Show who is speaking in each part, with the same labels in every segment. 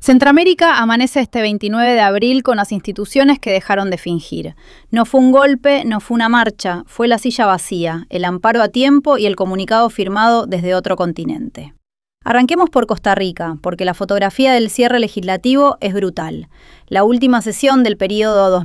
Speaker 1: Centroamérica amanece este 29 de abril con las instituciones que dejaron de fingir. No fue un golpe, no fue una marcha, fue la silla vacía, el amparo a tiempo y el comunicado firmado desde otro continente. Arranquemos por Costa Rica, porque la fotografía del cierre legislativo es brutal. La última sesión del periodo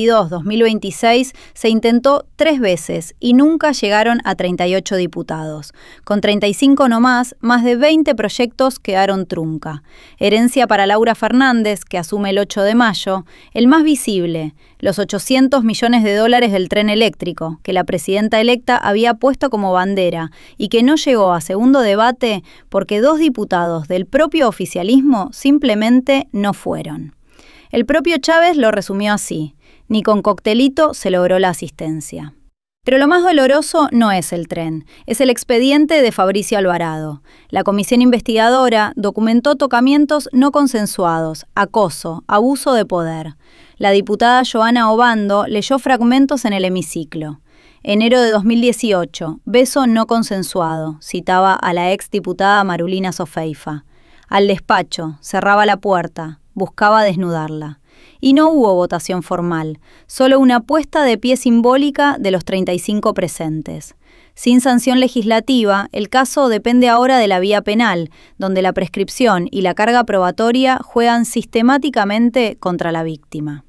Speaker 1: 2022-2026 se intentó 3 veces y nunca llegaron a 38 diputados. Con 35 nomás, más de 20 proyectos quedaron trunca. Herencia para Laura Fernández, que asume el 8 de mayo, el más visible, los $800 millones del tren eléctrico, que la presidenta electa había puesto como bandera y que no llegó a segundo debate porque 2 diputados del propio oficialismo simplemente no fueron. El propio Chávez lo resumió así: ni con coctelito se logró la asistencia. Pero lo más doloroso no es el tren, es el expediente de Fabricio Alvarado. La comisión investigadora documentó tocamientos no consensuados, acoso, abuso de poder. La diputada Joana Obando leyó fragmentos en el hemiciclo. Enero de 2018, beso no consensuado, citaba a la exdiputada Marulina Sofeifa. Al despacho, cerraba la puerta, buscaba desnudarla. Y no hubo votación formal, solo una puesta de pie simbólica de los 35 presentes. Sin sanción legislativa, el caso depende ahora de la vía penal, donde la prescripción y la carga probatoria juegan sistemáticamente contra la víctima.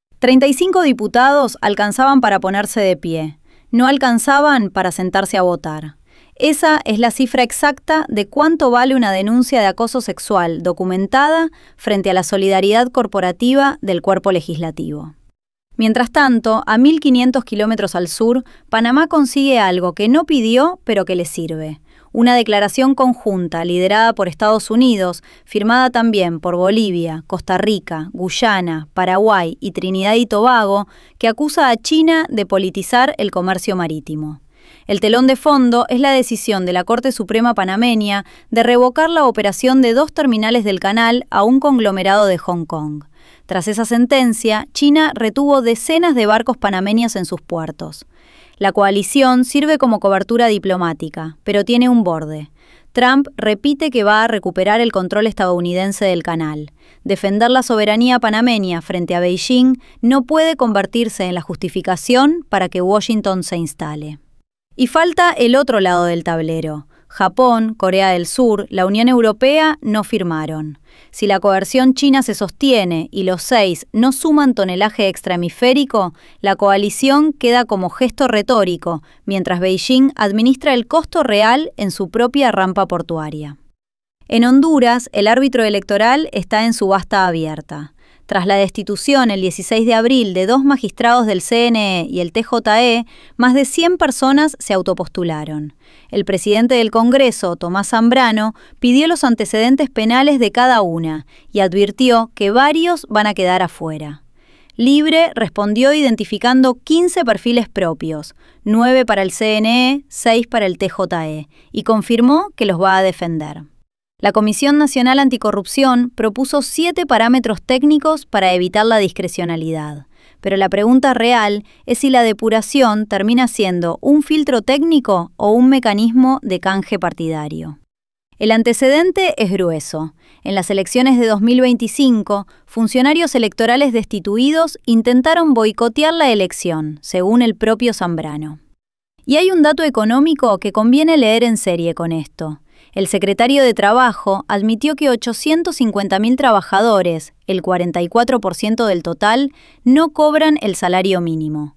Speaker 1: 35 diputados alcanzaban para ponerse de pie, no alcanzaban para sentarse a votar. Esa es la cifra exacta de cuánto vale una denuncia de acoso sexual documentada frente a la solidaridad corporativa del cuerpo legislativo. Mientras tanto, a 1.500 kilómetros al sur, Panamá consigue algo que no pidió, pero que le sirve. Una declaración conjunta liderada por Estados Unidos, firmada también por Bolivia, Costa Rica, Guyana, Paraguay y Trinidad y Tobago, que acusa a China de politizar el comercio marítimo. El telón de fondo es la decisión de la Corte Suprema panameña de revocar la operación de 2 terminales del canal a un conglomerado de Hong Kong. Tras esa sentencia, China retuvo decenas de barcos panameños en sus puertos. La coalición sirve como cobertura diplomática, pero tiene un borde. Trump repite que va a recuperar el control estadounidense del canal. Defender la soberanía panameña frente a Beijing no puede convertirse en la justificación para que Washington se instale. Y falta el otro lado del tablero. Japón, Corea del Sur, la Unión Europea no firmaron. Si la coerción china se sostiene y los 6 no suman tonelaje extrahemisférico, la coalición queda como gesto retórico, mientras Beijing administra el costo real en su propia rampa portuaria. En Honduras, el árbitro electoral está en subasta abierta. Tras la destitución el 16 de abril de 2 magistrados del CNE y el TJE, más de 100 personas se autopostularon. El presidente del Congreso, Tomás Zambrano, pidió los antecedentes penales de cada una y advirtió que varios van a quedar afuera. Libre respondió identificando 15 perfiles propios, 9 para el CNE, 6 para el TJE, y confirmó que los va a defender. La Comisión Nacional Anticorrupción propuso 7 parámetros técnicos para evitar la discrecionalidad, pero la pregunta real es si la depuración termina siendo un filtro técnico o un mecanismo de canje partidario. El antecedente es grueso. En las elecciones de 2025, funcionarios electorales destituidos intentaron boicotear la elección, según el propio Zambrano. Y hay un dato económico que conviene leer en serie con esto. El secretario de Trabajo admitió que 850.000 trabajadores, el 44% del total, no cobran el salario mínimo.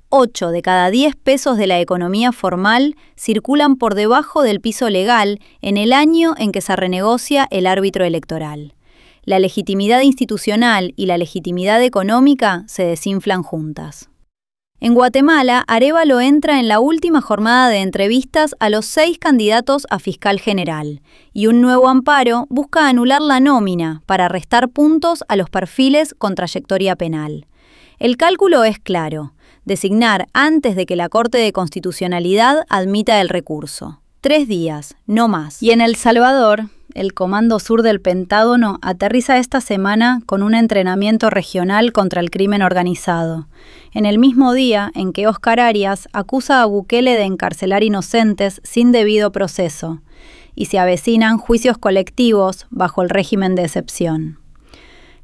Speaker 1: 8 de cada 10 pesos de la economía formal circulan por debajo del piso legal en el año en que se renegocia el árbitro electoral. La legitimidad institucional y la legitimidad económica se desinflan juntas. En Guatemala, Arévalo entra en la última jornada de entrevistas a los 6 candidatos a fiscal general, y un nuevo amparo busca anular la nómina para restar puntos a los perfiles con trayectoria penal. El cálculo es claro: designar antes de que la Corte de Constitucionalidad admita el recurso. 3 días, no más. Y en El Salvador, el Comando Sur del Pentágono aterriza esta semana con un entrenamiento regional contra el crimen organizado, en el mismo día en que Óscar Arias acusa a Bukele de encarcelar inocentes sin debido proceso, y se avecinan juicios colectivos bajo el régimen de excepción.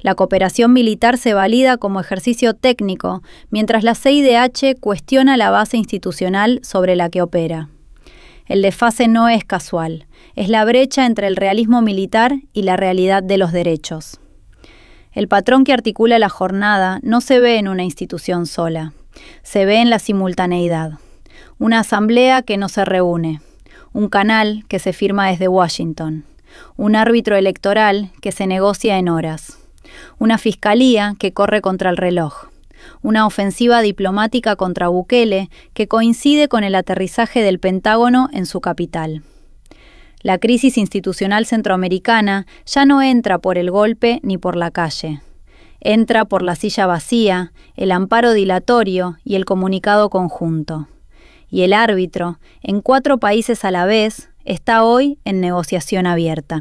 Speaker 1: La cooperación militar se valida como ejercicio técnico, mientras la CIDH cuestiona la base institucional sobre la que opera. El desfase no es casual, es la brecha entre el realismo militar y la realidad de los derechos. El patrón que articula la jornada no se ve en una institución sola, se ve en la simultaneidad. Una asamblea que no se reúne, un canal que se firma desde Washington, un árbitro electoral que se negocia en horas, una fiscalía que corre contra el reloj, una ofensiva diplomática contra Bukele que coincide con el aterrizaje del Pentágono en su capital. La crisis institucional centroamericana ya no entra por el golpe ni por la calle. Entra por la silla vacía, el amparo dilatorio y el comunicado conjunto. Y el árbitro, en 4 países a la vez, está hoy en negociación abierta.